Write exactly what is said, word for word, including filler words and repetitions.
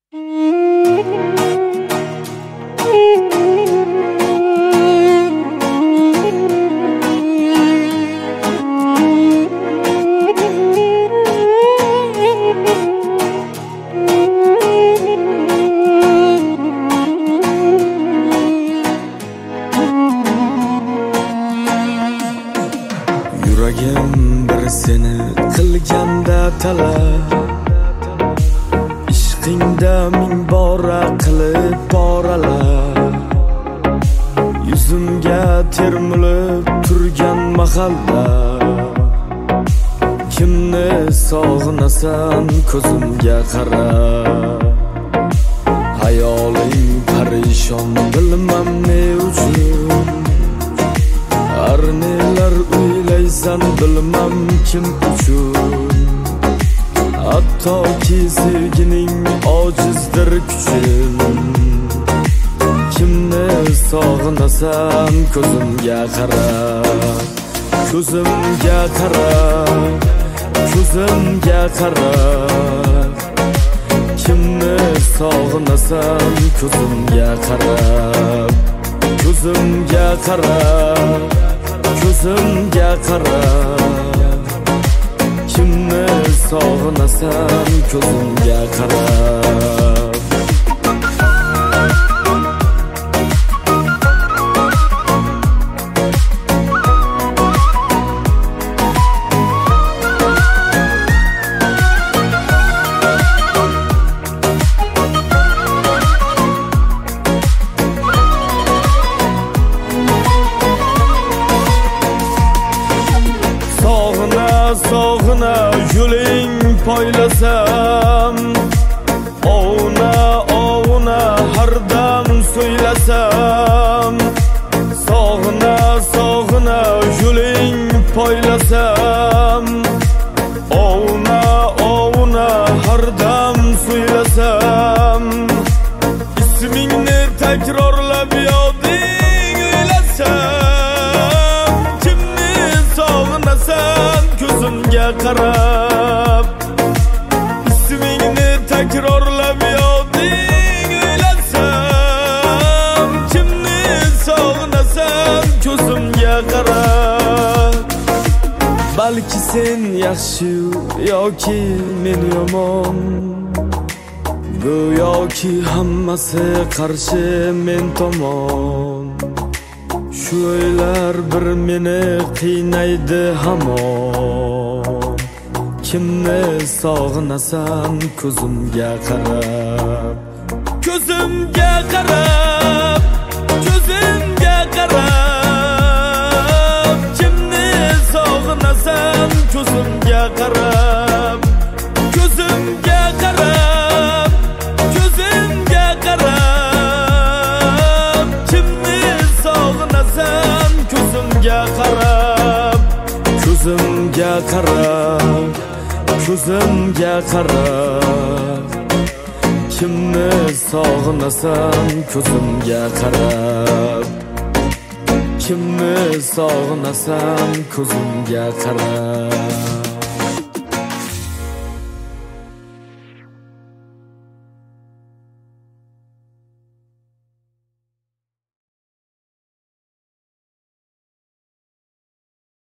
Yuragim bir seni qilganda talab, ishqingda ming bora qilib poralar, yuzimga termilib turgan mahalla. Kimni sog'inasan ko'zimga qara, hayoling parishon bilmam ne uchun, har nelar o'ylaysan bilmam kim uchun. Hattoki sevgining ojizdir kuchim, kimni sog'inasan ko'zimga qara, ko'zimga qara, ko'zimga qara. Kimni sog'inasan ko'zimga qara, ko'zimga qara, ko'zimga qara. Kimni sog'inasan ko'zimga qara. Sog'ina yo'ling poylasam, ovuna ovuna har dam so'ylasam. Sog'ina sog'ina yo'ling poylasam, ovuna ovuna har dam so'ylasam. Ismingni takrorlab yoding o'ylasam, kimni sog'inasan ko'zimga qarab. Ismingni takrorlab yoding o'ylasam, kimni sog'inasan ko'zimga qarab. Balki sen yaxshi yoki men yomon, go'yoki hammasi qarshi men tomon. Shu o'ylar bir meni qiynaydi hamon. Kimni sog'inasan ko'zimga qarab, ko'zimga qarab, ko'zimga qarab. Kimni sog'inasan ko'zimga qarab, ko'zimga qarab, ko'zimga qarab. Kimni sog'inasan ko'zimga qarab, ko'zimga qarab, ko'zimga qarab. Kimni sog'inasan ko'zimga qarab, kimni sog'inasan ko'zimga qarab.